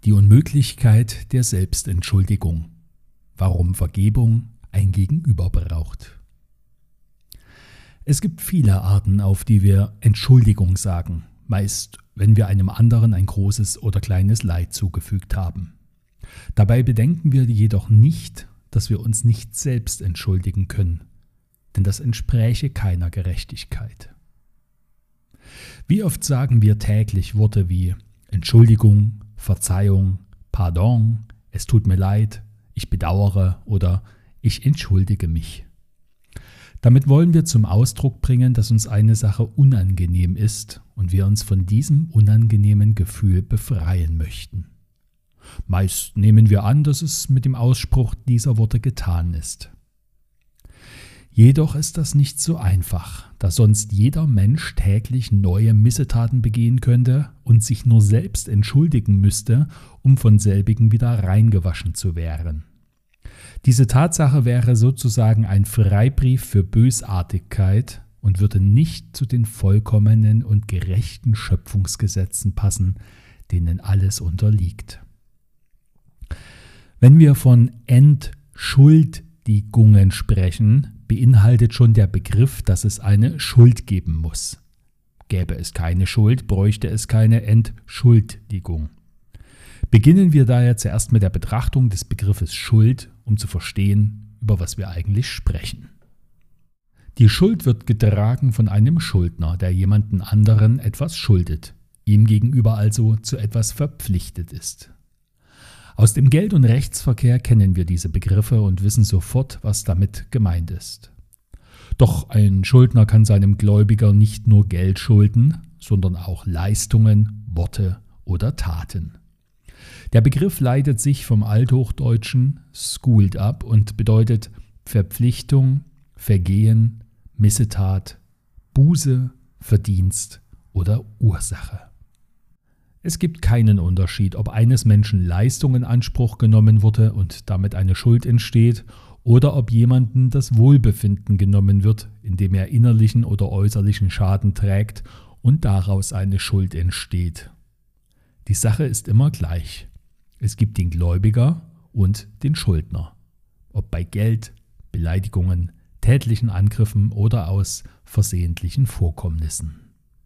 Die Unmöglichkeit der Selbstentschuldigung. Warum Vergebung ein Gegenüber braucht. Es gibt viele Arten, auf die wir Entschuldigung sagen, meist wenn wir einem anderen ein großes oder kleines Leid zugefügt haben. Dabei bedenken wir jedoch nicht, dass wir uns nicht selbst entschuldigen können, denn das entspräche keiner Gerechtigkeit. Wie oft sagen wir täglich Worte wie Entschuldigung, Verzeihung, Pardon, es tut mir leid, ich bedauere oder ich entschuldige mich. Damit wollen wir zum Ausdruck bringen, dass uns eine Sache unangenehm ist und wir uns von diesem unangenehmen Gefühl befreien möchten. Meist nehmen wir an, dass es mit dem Ausspruch dieser Worte getan ist. Jedoch ist das nicht so einfach, da sonst jeder Mensch täglich neue Missetaten begehen könnte und sich nur selbst entschuldigen müsste, um von selbigen wieder reingewaschen zu werden. Diese Tatsache wäre sozusagen ein Freibrief für Bösartigkeit und würde nicht zu den vollkommenen und gerechten Schöpfungsgesetzen passen, denen alles unterliegt. Wenn wir von Entschuldigungen sprechen, beinhaltet schon der Begriff, dass es eine Schuld geben muss. Gäbe es keine Schuld, bräuchte es keine Entschuldigung. Beginnen wir daher zuerst mit der Betrachtung des Begriffes Schuld, um zu verstehen, über was wir eigentlich sprechen. Die Schuld wird getragen von einem Schuldner, der jemanden anderen etwas schuldet, ihm gegenüber also zu etwas verpflichtet ist. Aus dem Geld- und Rechtsverkehr kennen wir diese Begriffe und wissen sofort, was damit gemeint ist. Doch ein Schuldner kann seinem Gläubiger nicht nur Geld schulden, sondern auch Leistungen, Worte oder Taten. Der Begriff leitet sich vom althochdeutschen Skuld ab und bedeutet Verpflichtung, Vergehen, Missetat, Buße, Verdienst oder Ursache. Es gibt keinen Unterschied, ob eines Menschen Leistung in Anspruch genommen wurde und damit eine Schuld entsteht, oder ob jemandem das Wohlbefinden genommen wird, indem er innerlichen oder äußerlichen Schaden trägt und daraus eine Schuld entsteht. Die Sache ist immer gleich. Es gibt den Gläubiger und den Schuldner. Ob bei Geld, Beleidigungen, tätlichen Angriffen oder aus versehentlichen Vorkommnissen.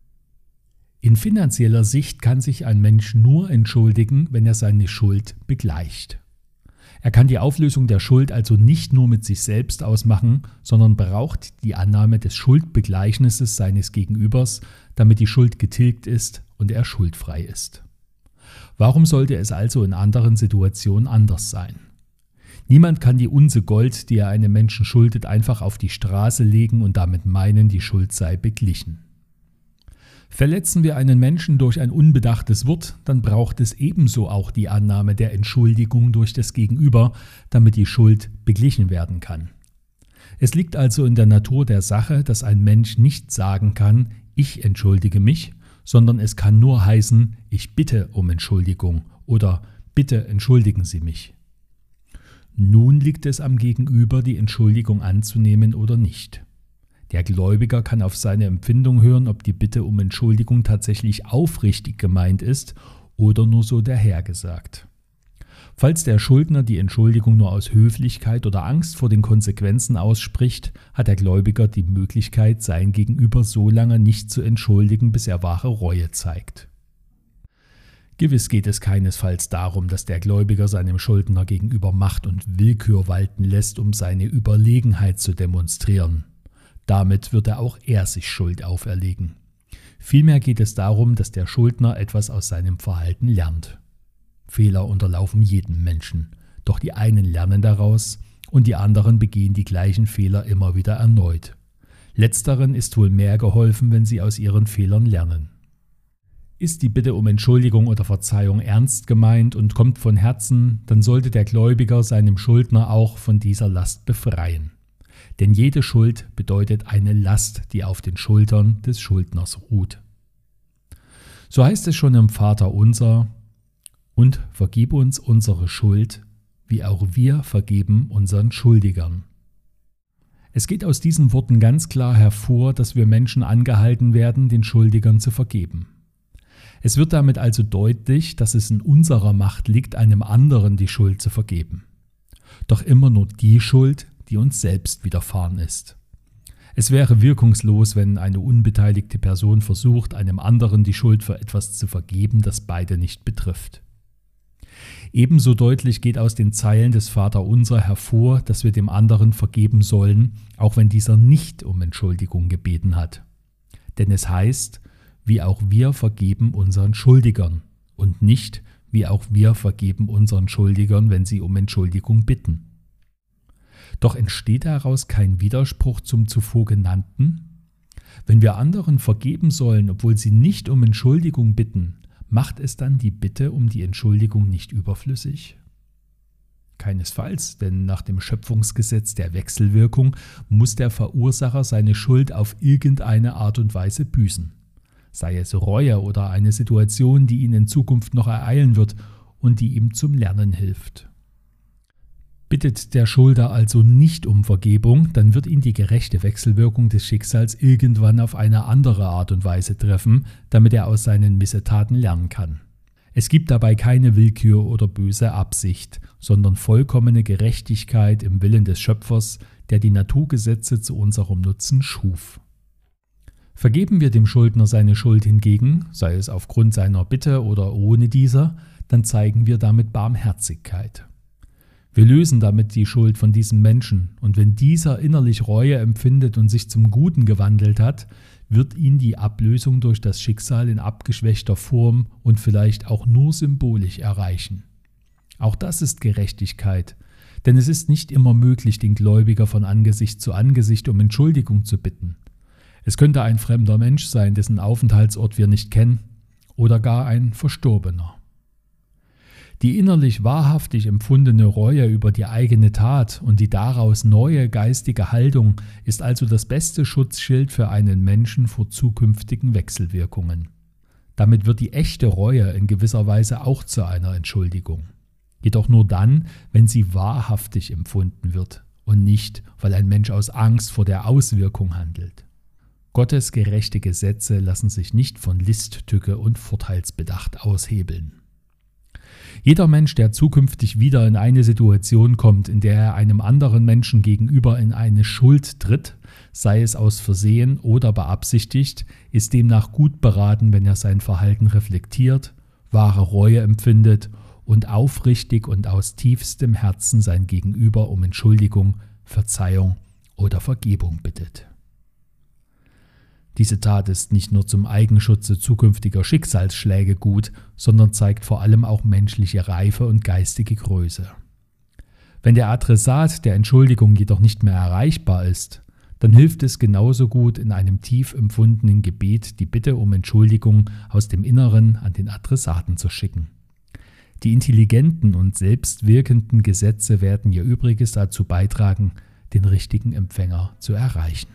In finanzieller Sicht kann sich ein Mensch nur entschuldigen, wenn er seine Schuld begleicht. Er kann die Auflösung der Schuld also nicht nur mit sich selbst ausmachen, sondern braucht die Annahme des Schuldbegleichnisses seines Gegenübers, damit die Schuld getilgt ist und er schuldfrei ist. Warum sollte es also in anderen Situationen anders sein? Niemand kann die Unze Gold, die er einem Menschen schuldet, einfach auf die Straße legen und damit meinen, die Schuld sei beglichen. Verletzen wir einen Menschen durch ein unbedachtes Wort, dann braucht es ebenso auch die Annahme der Entschuldigung durch das Gegenüber, damit die Schuld beglichen werden kann. Es liegt also in der Natur der Sache, dass ein Mensch nicht sagen kann, ich entschuldige mich, sondern es kann nur heißen, ich bitte um Entschuldigung oder bitte entschuldigen Sie mich. Nun liegt es am Gegenüber, die Entschuldigung anzunehmen oder nicht. Der Gläubiger kann auf seine Empfindung hören, ob die Bitte um Entschuldigung tatsächlich aufrichtig gemeint ist oder nur so dahergesagt. Falls der Schuldner die Entschuldigung nur aus Höflichkeit oder Angst vor den Konsequenzen ausspricht, hat der Gläubiger die Möglichkeit, sein Gegenüber so lange nicht zu entschuldigen, bis er wahre Reue zeigt. Gewiss geht es keinesfalls darum, dass der Gläubiger seinem Schuldner gegenüber Macht und Willkür walten lässt, um seine Überlegenheit zu demonstrieren. Damit wird auch er sich Schuld auferlegen. Vielmehr geht es darum, dass der Schuldner etwas aus seinem Verhalten lernt. Fehler unterlaufen jedem Menschen, doch die einen lernen daraus und die anderen begehen die gleichen Fehler immer wieder erneut. Letzteren ist wohl mehr geholfen, wenn sie aus ihren Fehlern lernen. Ist die Bitte um Entschuldigung oder Verzeihung ernst gemeint und kommt von Herzen, dann sollte der Gläubiger seinem Schuldner auch von dieser Last befreien. Denn jede Schuld bedeutet eine Last, die auf den Schultern des Schuldners ruht. So heißt es schon im Vaterunser: Und vergib uns unsere Schuld, wie auch wir vergeben unseren Schuldigern. Es geht aus diesen Worten ganz klar hervor, dass wir Menschen angehalten werden, den Schuldigern zu vergeben. Es wird damit also deutlich, dass es in unserer Macht liegt, einem anderen die Schuld zu vergeben. Doch immer nur die Schuld, die uns selbst widerfahren ist. Es wäre wirkungslos, wenn eine unbeteiligte Person versucht, einem anderen die Schuld für etwas zu vergeben, das beide nicht betrifft. Ebenso deutlich geht aus den Zeilen des Vaterunser hervor, dass wir dem anderen vergeben sollen, auch wenn dieser nicht um Entschuldigung gebeten hat. Denn es heißt, wie auch wir vergeben unseren Schuldigern und nicht, wie auch wir vergeben unseren Schuldigern, wenn sie um Entschuldigung bitten. Doch entsteht daraus kein Widerspruch zum zuvor genannten? Wenn wir anderen vergeben sollen, obwohl sie nicht um Entschuldigung bitten, macht es dann die Bitte um die Entschuldigung nicht überflüssig? Keinesfalls, denn nach dem Schöpfungsgesetz der Wechselwirkung muss der Verursacher seine Schuld auf irgendeine Art und Weise büßen. Sei es Reue oder eine Situation, die ihn in Zukunft noch ereilen wird und die ihm zum Lernen hilft. Bittet der Schulder also nicht um Vergebung, dann wird ihn die gerechte Wechselwirkung des Schicksals irgendwann auf eine andere Art und Weise treffen, damit er aus seinen Missetaten lernen kann. Es gibt dabei keine Willkür oder böse Absicht, sondern vollkommene Gerechtigkeit im Willen des Schöpfers, der die Naturgesetze zu unserem Nutzen schuf. Vergeben wir dem Schuldner seine Schuld hingegen, sei es aufgrund seiner Bitte oder ohne dieser, dann zeigen wir damit Barmherzigkeit. Wir lösen damit die Schuld von diesem Menschen, und wenn dieser innerlich Reue empfindet und sich zum Guten gewandelt hat, wird ihn die Ablösung durch das Schicksal in abgeschwächter Form und vielleicht auch nur symbolisch erreichen. Auch das ist Gerechtigkeit, denn es ist nicht immer möglich, den Gläubiger von Angesicht zu Angesicht um Entschuldigung zu bitten. Es könnte ein fremder Mensch sein, dessen Aufenthaltsort wir nicht kennen, oder gar ein Verstorbener. Die innerlich wahrhaftig empfundene Reue über die eigene Tat und die daraus neue geistige Haltung ist also das beste Schutzschild für einen Menschen vor zukünftigen Wechselwirkungen. Damit wird die echte Reue in gewisser Weise auch zu einer Entschuldigung. Jedoch nur dann, wenn sie wahrhaftig empfunden wird und nicht, weil ein Mensch aus Angst vor der Auswirkung handelt. Gottes gerechte Gesetze lassen sich nicht von Listtücke und Vorteilsbedacht aushebeln. Jeder Mensch, der zukünftig wieder in eine Situation kommt, in der er einem anderen Menschen gegenüber in eine Schuld tritt, sei es aus Versehen oder beabsichtigt, ist demnach gut beraten, wenn er sein Verhalten reflektiert, wahre Reue empfindet und aufrichtig und aus tiefstem Herzen sein Gegenüber um Entschuldigung, Verzeihung oder Vergebung bittet. Diese Tat ist nicht nur zum Eigenschutze zukünftiger Schicksalsschläge gut, sondern zeigt vor allem auch menschliche Reife und geistige Größe. Wenn der Adressat der Entschuldigung jedoch nicht mehr erreichbar ist, dann hilft es genauso gut, in einem tief empfundenen Gebet die Bitte um Entschuldigung aus dem Inneren an den Adressaten zu schicken. Die intelligenten und selbstwirkenden Gesetze werden ihr Übriges dazu beitragen, den richtigen Empfänger zu erreichen.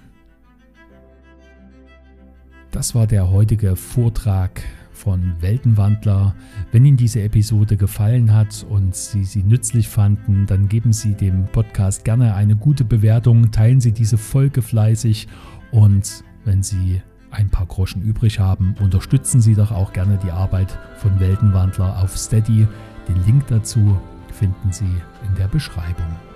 Das war der heutige Vortrag von Weltenwandler. Wenn Ihnen diese Episode gefallen hat und Sie nützlich fanden, dann geben Sie dem Podcast gerne eine gute Bewertung, teilen Sie diese Folge fleißig und wenn Sie ein paar Groschen übrig haben, unterstützen Sie doch auch gerne die Arbeit von Weltenwandler auf Steady. Den Link dazu finden Sie in der Beschreibung.